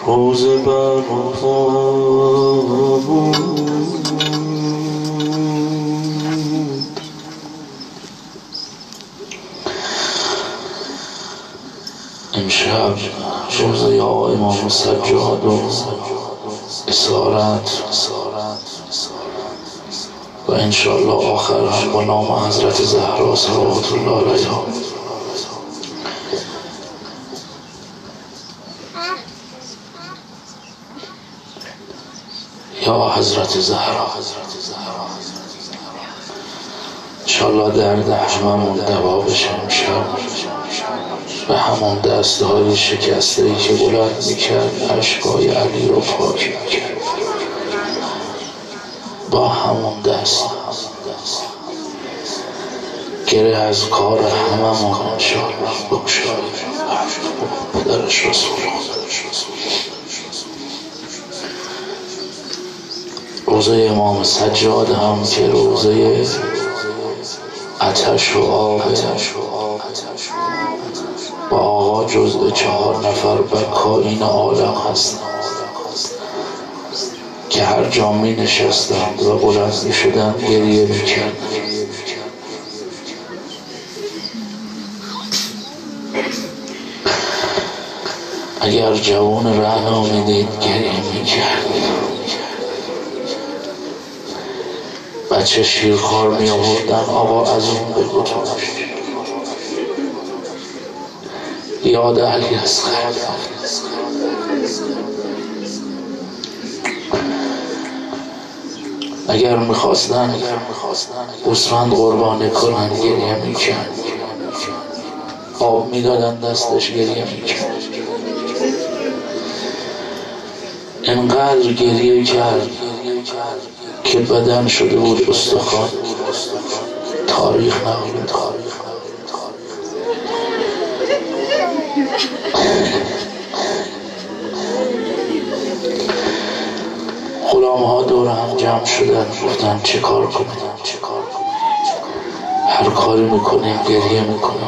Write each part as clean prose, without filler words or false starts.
روز برپا بود امشب روزه امام سجاد و اسارت و انشاءالله آخر هم با نام حضرت زهرا صلوات الله علیها. یا حضرت زهرا انشاءالله درد هممون دوا بشه امشب به همون دستهای شکسته‌ای که بلند میکرد اشکای علی رو پاک میکرد، با همون دست گره از کار هممون انشاءالله بگشای پدرش رسول روزه امام سجاد هم که روزه آتش و آب با آقا جزء 4 نفر بکا این عالم هستند که هر جا می نشستند و بلند می شدند گریه می کردند. اگر جوان رهنو می دید گریه می کرد، بچه شیرخوار می آوردن آقا از اون بگو تو یاد علی اصغر. اگر میخواستن گوسفند قربانی کنن گریه میکرد، آب میدادن دستش گریه میکرد. انقدر گریه کرد که بدن شده بود استخوان، تاریخ نبود. غلام‌ها دور هم جمع شدن، گفتن چه کار کنیم؟ هر کاری میکنیم گریه میکنیم.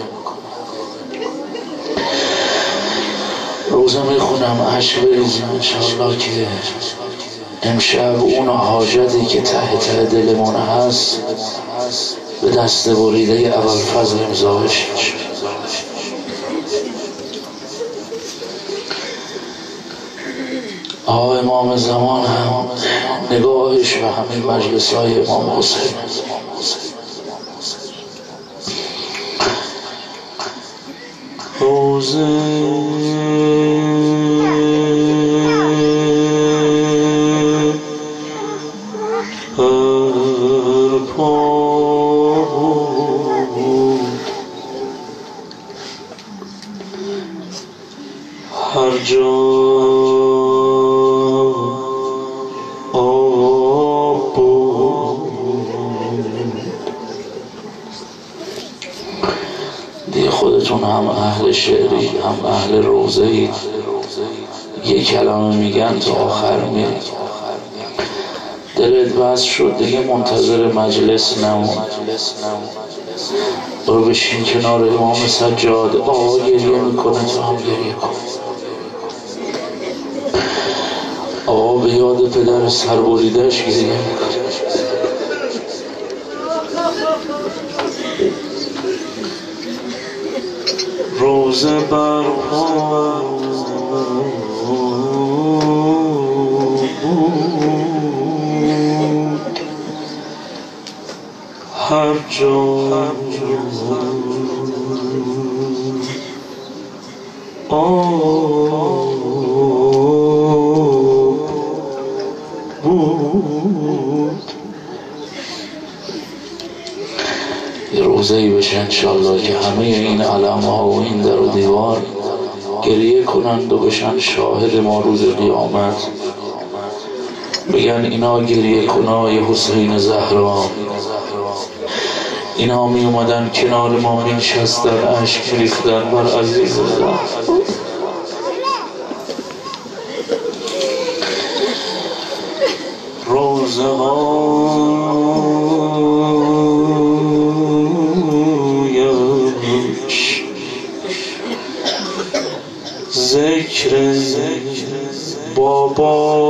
روزه میخونم اشک بریزیم انشاءالله که امشب اون حاجتی که ته دلمون هست به دست بریده ابوالفضل امضا بشه. آقا امام زمان هم نگاهش به همین مجلس های امام حسین روزه هر جا آب بود دیگه خودتون هم اهل شعری هم اهل روزه اید، یه کلمه میگن تا آخر میاد. دلت بس شد دیگه منتظر مجلس نمون، برو بشین کنار امام سجاد. آقا گریه میکنه تو هم گریه کن. آقا به یاد پدر سربریدهش گریه میکنه. روزه برپا بود هر جا آب بود. یه روزه‌ای بشه انشالله که همه این علم‌ها و این در و دیوار گریه کنند و بشن شاهد ما روز قیامت، بگن اینا گریه کنای حسین زهرا، اینا می اومدن کنار ما می نشستن اشک ریختن بر عزیز زهرا. روزه هایش ذکر بابا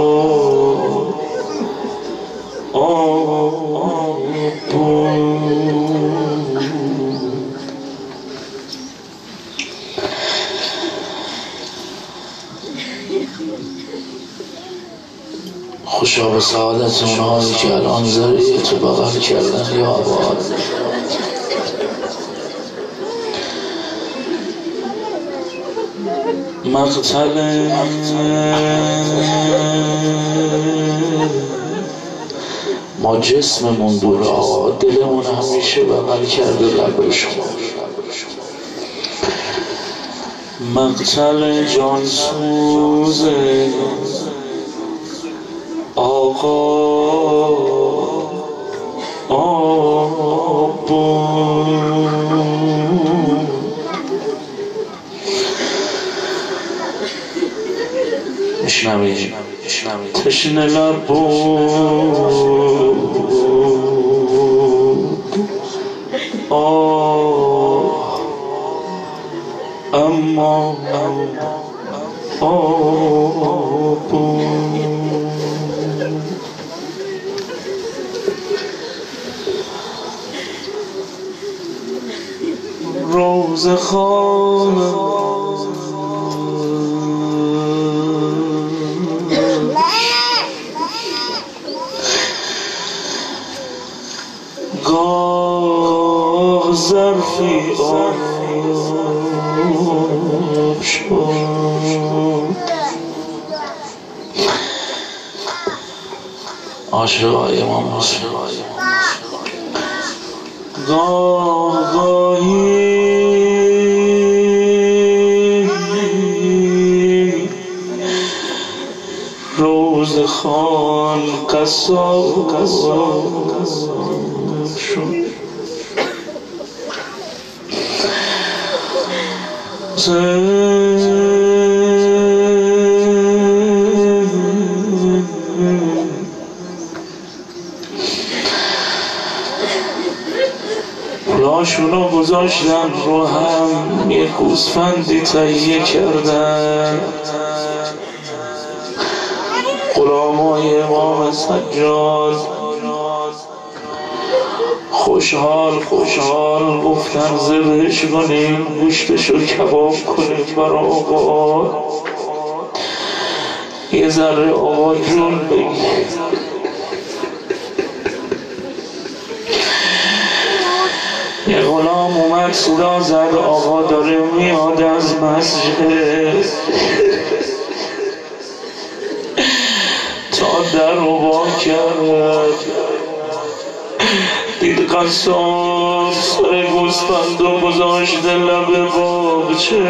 خوشا به سعادت اونهایی که الان ذریعه تو بغل کردن یا عباد. مقتل ما جسممون دوره آقا، دلمون همیشه بغل کرده لب شما. مقتل جانسوز آقا میشنوید تشنه لب اما روز خانه گاه ظرفی آب شد. عاشقای امام حسین گاهی روز خان قصاب شد. پولاشونو گذاشتن رو هم، یه گوسفندی تهیه کردن. غلامای امام سجاد خوشحال گفتن ذبحش کنیم، گوشتشو کباب کنیم برا آقا، یه ذره آقا جون بگیر. یه غلام اومد صدا زد آقا داره میاد از مسجد. تا در رو با کرد دید قصاب سر گوسفند و گذاشته لب باغچه،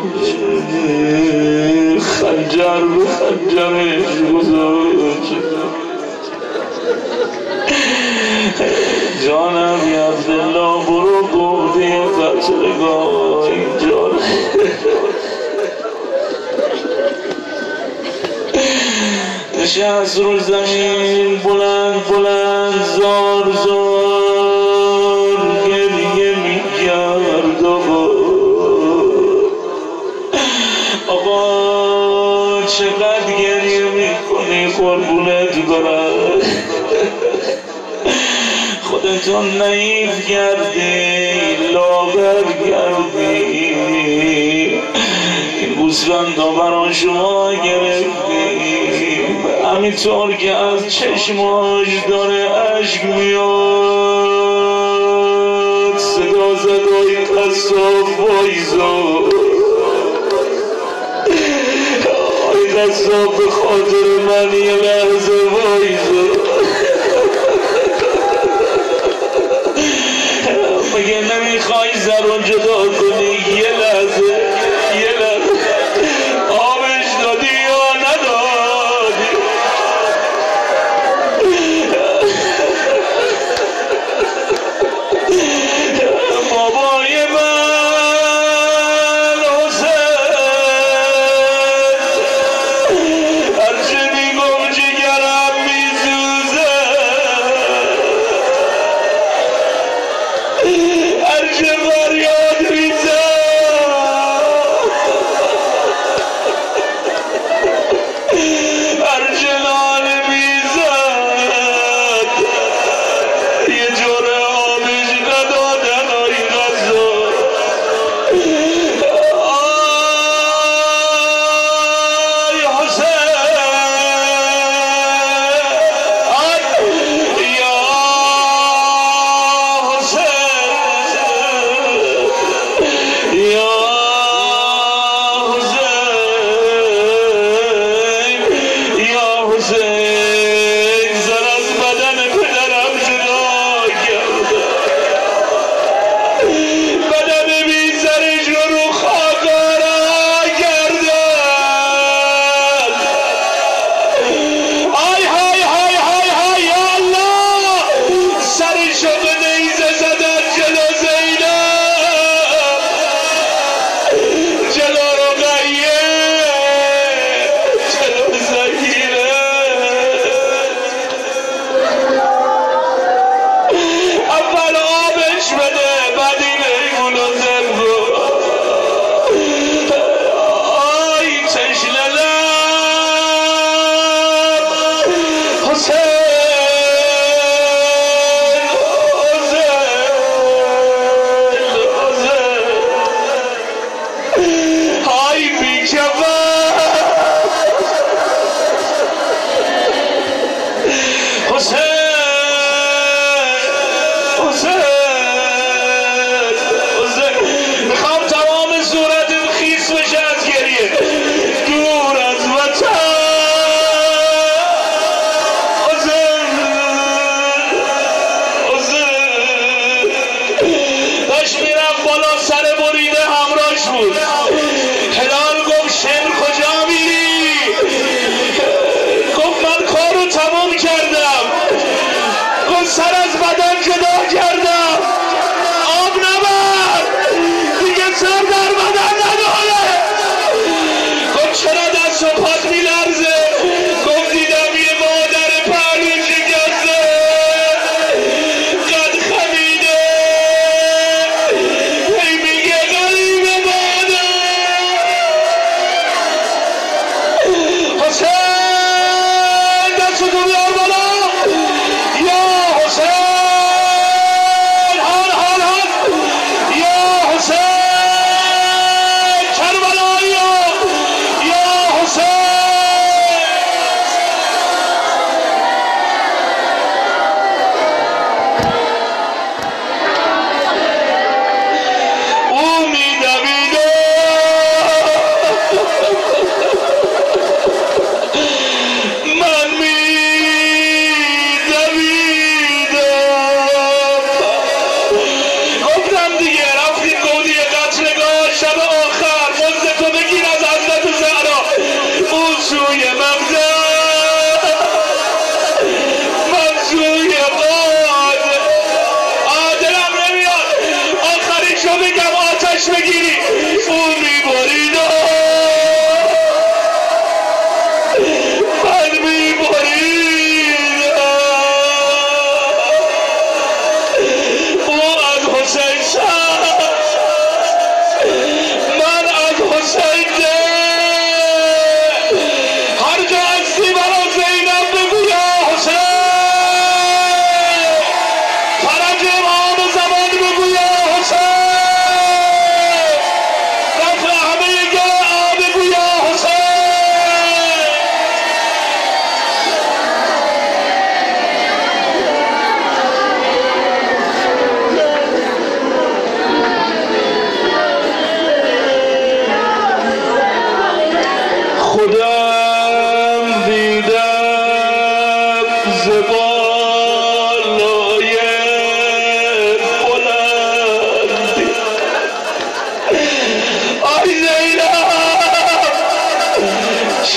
خنجر به خنجرش گذاشته. جانم یا عبدالله برو گفتی قتلگاه اینجا. نشست رو زمین بلند زار گریه می‌کرد. آقا چقدر گریه میکنی قربونت برم، خودتون نحیف کردی، لاغر کردی، این گوسفندا برا شما گرفتیم. همینطور که از چشماش داره اشک میاد صدا زدای قصاب وایزا. آی قصاب به خاطر من یه لحظه وایزا. مگه نمیخوای زرون جدا کنی؟ یه لحظه آبش دادی یا ندادی؟ بابای من حسین هرچه میگم جگرم میسوزه، هرچه فریاد میزن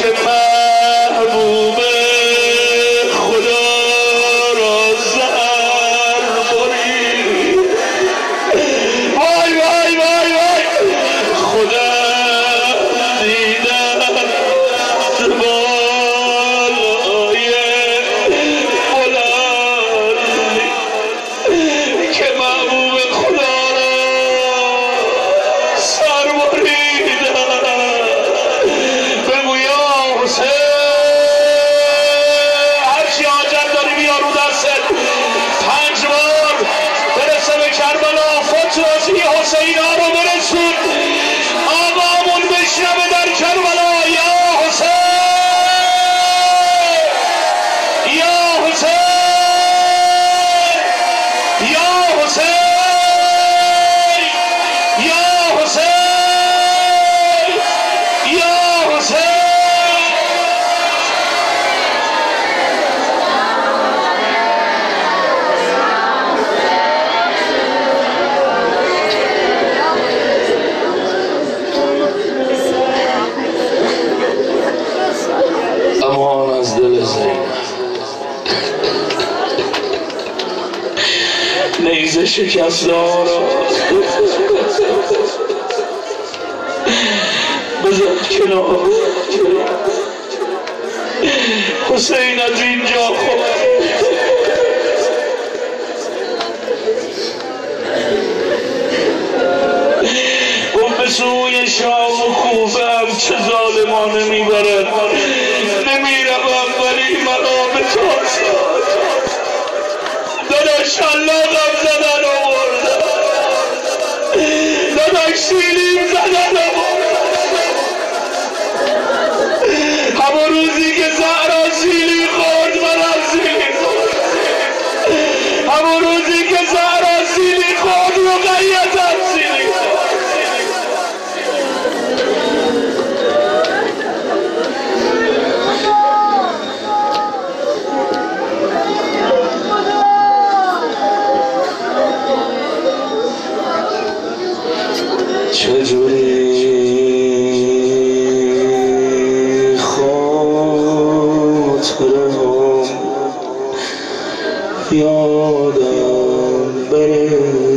که محبوب خدا را زر بری. وای وای وای وای خدا دیدن بالای بلندی که محبوب خدا را سر بریدن. بگو یا حسین هرچی حاجت داری بیا رو دستت 5 بار برسه به کربلا. فتوازی حسین ها رو برسون آقامون بشنوه در کربلا. یا حسین یا حسین یا حسین یا حسین یا حسین. امان از دل زینب نیزه شکستارا بذار کنار. حسین از اینجا خود گفت به سوی شام و خوبم چه ظالمانه میبرن. نمیروم ولی مرا به تازه داداش شلاقم زدن آوردن، داداش سیلیم زدن آوردن. همون روزی که زهرا سیلی خورد منم سیلی خورد. همون روزی که زهرا سیلی خورد رقیتم سیلی خورد. چجوری خاطرم یادم بره.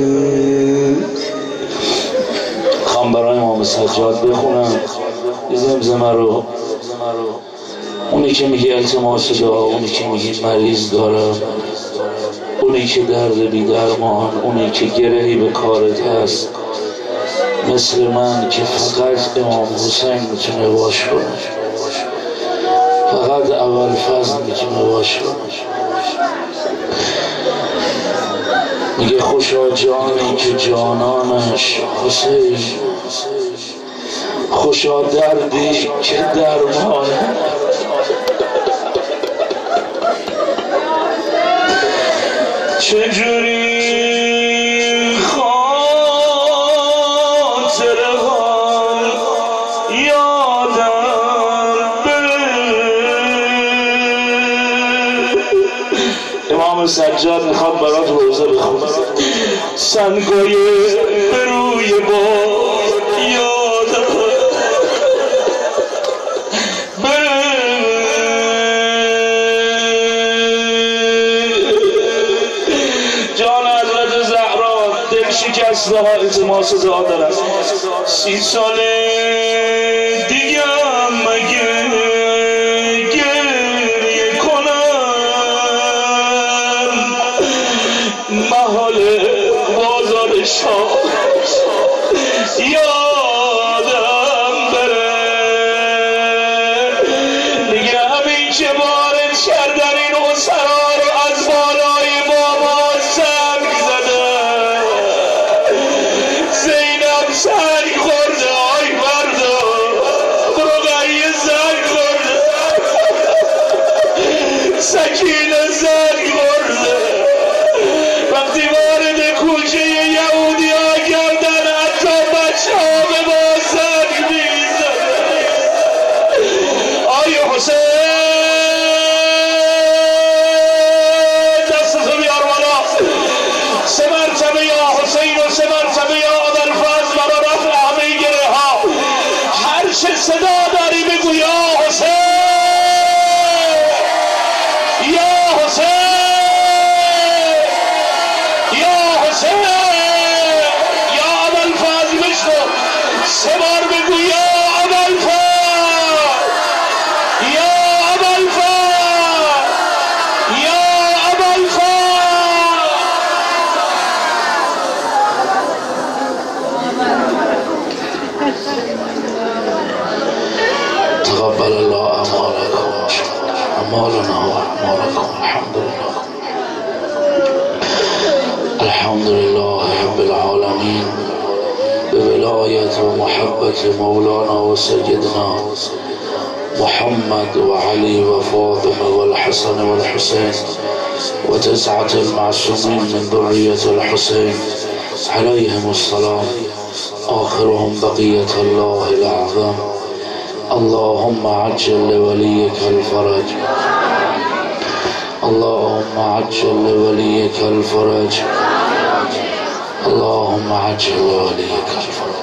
خوام برای امام سجاد بخونم یه زمزمه رو. اونی که میگه التماس دعا، اونی که میگه مریض دارم، اونی که درد بی درمان، اونی که گرهی به کارت هست مثل من که فقط امام حسین میتونه واش کنه، فقط اول فضل میتونه واش کنه. میگه خوشا جانی که جانانش حسین، خوشا دردی که درمانه. چجوری امام سجاد میخواد برات روزه بخونه. سنگای به روی باد یادم جان حضرت زهرا دل شکسته ها التماس دعا دارن. 30 سال دیگه مگه محال بازار شاه یادم بره. دیگه همین که وارد کردن این اسرا رو از بالای بابا سنگ زده. زینب سنگ خورده، آی بردا رقیه سنگ خورده، سکینه سنگ خورده. وقتی وارد کوچه یهودی ها کردن حتی بچه ها به ما سنگ میزدن. آی حسین دستتو بیار بالا. 3 مرتبه یا حسین و 3 مرتبه یا ابوالفضل برا رفع همه گره ها. هر چه صدا داری بگو یا حسین. تقبل الله أعمالنا وأعمالكم. الحمد لله رب العالمين بولاية ومحبة مولانا وسيدنا محمد وعلي وفاطمة والحسن والحسين وتسعة المعصومين من ذرية الحسين عليهم السلام، آخرهم بقية الله الأعظم. اللهم عجل لوليك الفرج، اللهم عجل لوليك الفرج، اللهم عجل لوليك الفرج.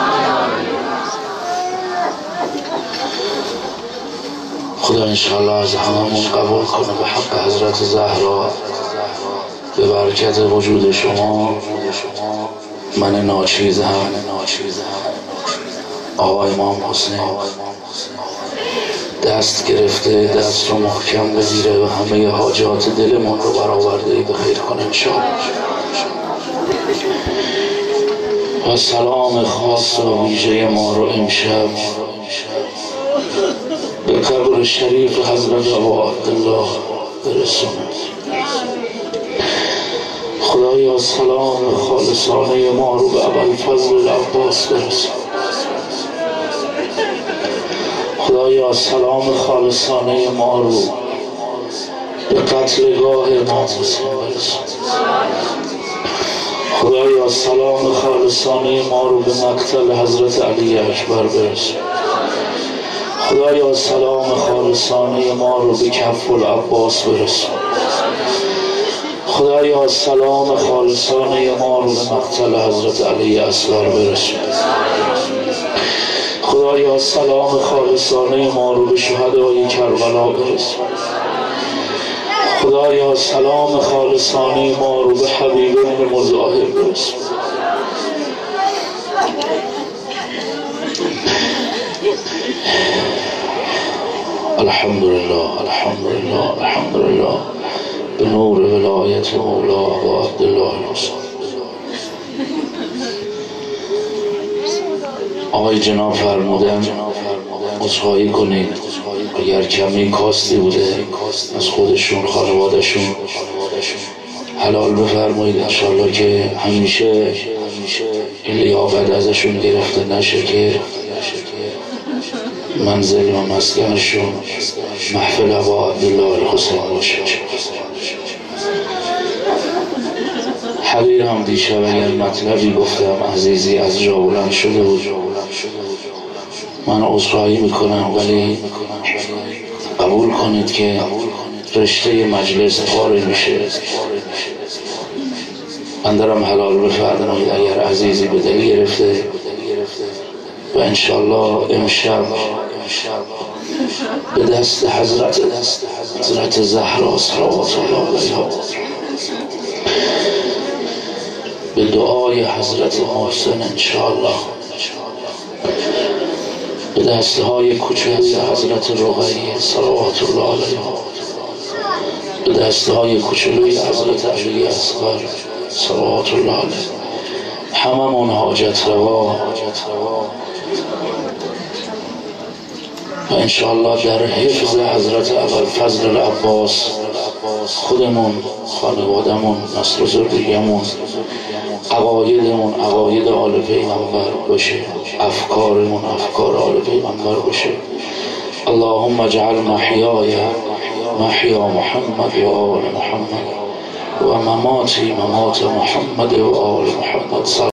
خدا انشاءالله از هممون قبول کنه به حق حضرت زهرا، به برکت وجود شما. من ناچیز هم آقا امام حسین دست گرفته، دست رو محکم بگیره و همه حاجات دلمون رو برآورده به خیر کنه انشاءالله. و سلام خاص و ویژه ما رو امشب به قبر شریف حضرت ابا عبدالله برسونه. خدایا سلام خالصانه ما رو به ابوالفضل العباس برسون. خدایا سلام خالصانه ما رو به قتلگاه امام حسین برسون. خدایا سلام خالصانه ما رو به مقتل حضرت علی اکبر برسون. خدایا سلام خالصانه ما رو به کف العباس برسون. خدایا سلام خالصانه ما رو به مقتل حضرت علی اصغر برسون. خدایا سلام خالصانه ما رو به شهدای کربلا برسون. خدایا سلام خالصانه ما رو به حبیب بن مظاهر برسون. الحمدلله الحمدلله الحمدلله به نور ولایت مولا و عبدالله المصطفی. آقای جناب فرمودن عذرخواهی کنید اگر کمی کاستی بوده از خودشون خانوادهشون حلال بفرمایید انشالله که همیشه این لیاقت ازشون گرفته نشه که منزل و مسکنشون محفل ابا عبدالله الحسین باشه. حقیرم دیشب اگر مطلبی گفتم عزیزی از جا بلند شده بود من عذرخواهی میکنم، ولی قبول کنید که رشته مجلس پاره میشه. من دارم حلال بفرمایید اگر عزیزی به دل گرفته و انشالله امشب به دست حضرت زهرا صلوات الله علیها به دعای حضرت محسن انشالله به دستهای کوچک حضرت رقیه صلوات الله علیها به دستهای کوچلوی حضرت علی اصغر صلوات الله علیه هممون حاجت روا و انشاءالله در حفظ حضرت ابوالفضل العباس خودمون، خانوادمون، نسل و ذریه‌مون، عقایدمون عقاید آل پیغمبر باشه، افکارمون افکار آل پیغمبر باشه. اللهم اجعل محیای محیا محمد و آل محمد و مماتی ممات محمد و آل محمد.